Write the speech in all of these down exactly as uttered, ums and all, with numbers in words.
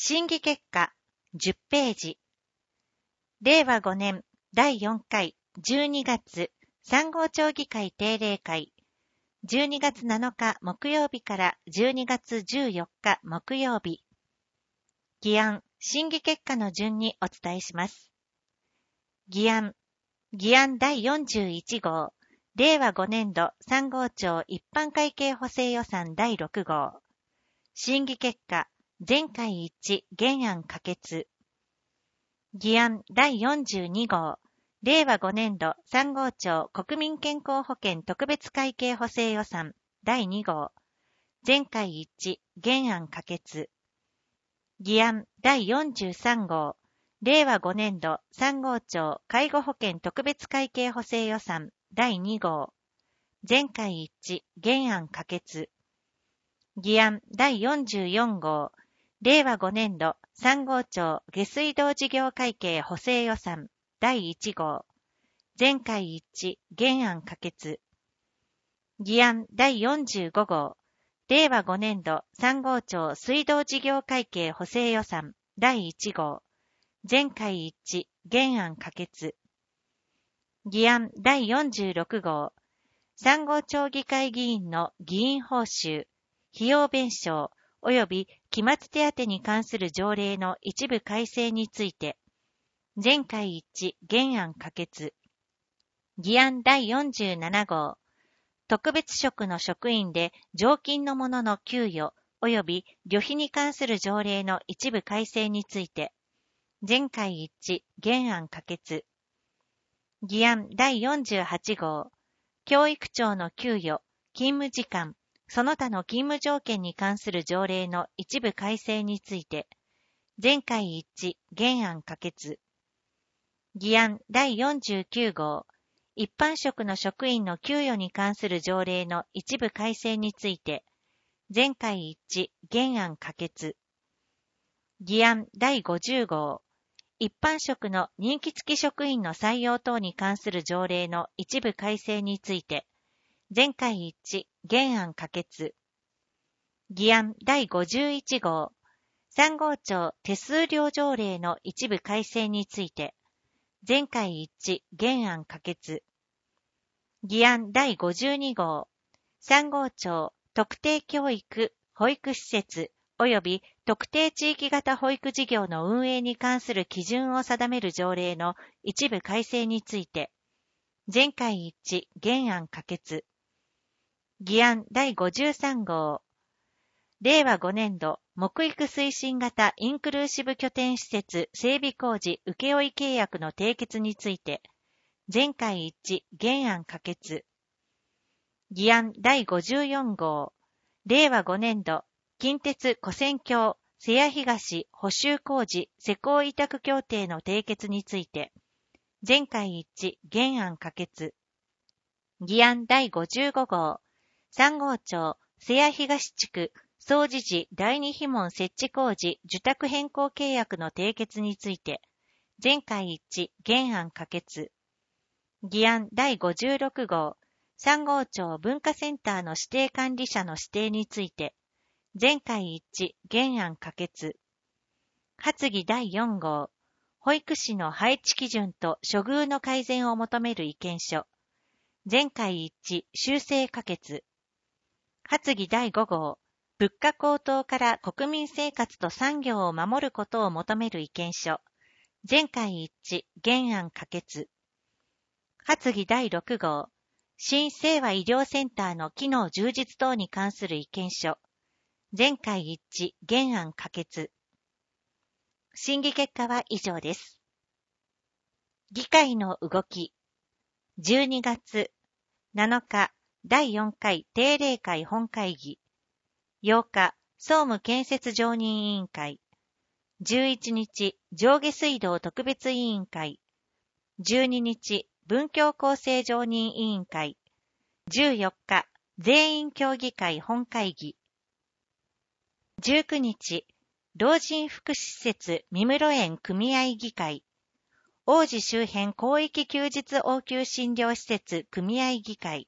審議結果じゅっページ。れいわごねんだいよんかいじゅうにがつさん号町議会定例会、じゅうにがつなのか木曜日からじゅうにがつじゅうよっか木曜日。議案、審議結果の順にお伝えします。議案、議案だいよんじゅういち号、れいわごねんどさん号町一般会計補正予算だいろく号。審議結果、全会一致原案可決。議案だいよんじゅうに号、れいわごねんどさん号町国民健康保険特別会計補正予算だいに号。全会一致原案可決。議案だいよんじゅうさん号、れいわごねんどさん号町介護保険特別会計補正予算だいに号。全会一致原案可決。議案だいよんじゅうよん号、れいわごねんどさん号町下水道事業会計補正予算だいいち号。全会一致原案可決。議案だいよんじゅうご号、れいわごねんどさん号町水道事業会計補正予算だいいち号。全会一致原案可決。議案だいよんじゅうろく号、さん号町議会議員の議員報酬、費用弁償及び期末手当に関する条例の一部改正について、全会一致原案可決。議案だいよんじゅうなな号、特別職の職員で常勤の者の給与及び旅費に関する条例の一部改正について、全会一致原案可決。議案だいよんじゅうはち号、教育長の給与、勤務時間、その他の勤務条件に関する条例の一部改正について、全会一致原案可決。議案だいよんじゅうきゅう号、一般職の職員の給与に関する条例の一部改正について、全会一致原案可決。議案だいごじゅう号、一般職の任期付き職員の採用等に関する条例の一部改正について、全会一致原案可決。議案だいごじゅういち号、さん号町手数料条例の一部改正について、全会一致原案可決。議案だいごじゅうに号、さん号町特定教育保育施設及び特定地域型保育事業の運営に関する基準を定める条例の一部改正について、全会一致原案可決。議案だいごじゅうさん号、れいわごねんど木育推進型インクルーシブ拠点施設整備工事請負契約の締結について、全会一致原案可決。議案だいごじゅうよん号、れいわごねんど近鉄古線橋瀬谷東補修工事施工委託協定の締結について、全会一致原案可決。議案だいごじゅうご号、さん号町瀬谷東地区総持寺だいにひ門設置工事受託変更契約の締結について、全会一致原案可決。議案だいごじゅうろく号、さん号町文化センターの指定管理者の指定について、全会一致原案可決。発議だいよん号、保育士の配置基準と処遇の改善を求める意見書。全会一致修正可決。発議だいご号、物価高騰から国民生活と産業を守ることを求める意見書。全会一致原案可決。発議だいろく号、新清和医療センターの機能充実等に関する意見書。全会一致原案可決。審議結果は以上です。議会の動き。じゅうにがつなのかだいよんかい定例会本会議。ようか総務建設常任委員会。じゅういちにち上下水道特別委員会。じゅうににち文教構成常任委員会。じゅうよっか全員協議会本会議。じゅうくにち老人福祉施設三室園組合議会。王子周辺広域休日応急診療施設組合議会。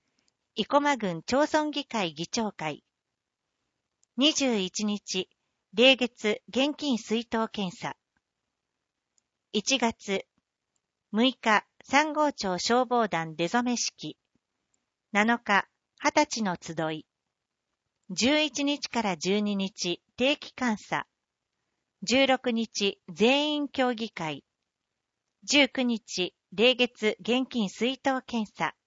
生駒郡町村議会議長会。にじゅういちにち例月現金出納検査。いちがつむいか、三郷町消防団出初め式。なのか、はたちの集い。じゅういちにちからじゅうににち定期監査。じゅうろくにち全員協議会。じゅうくにち例月現金出納検査。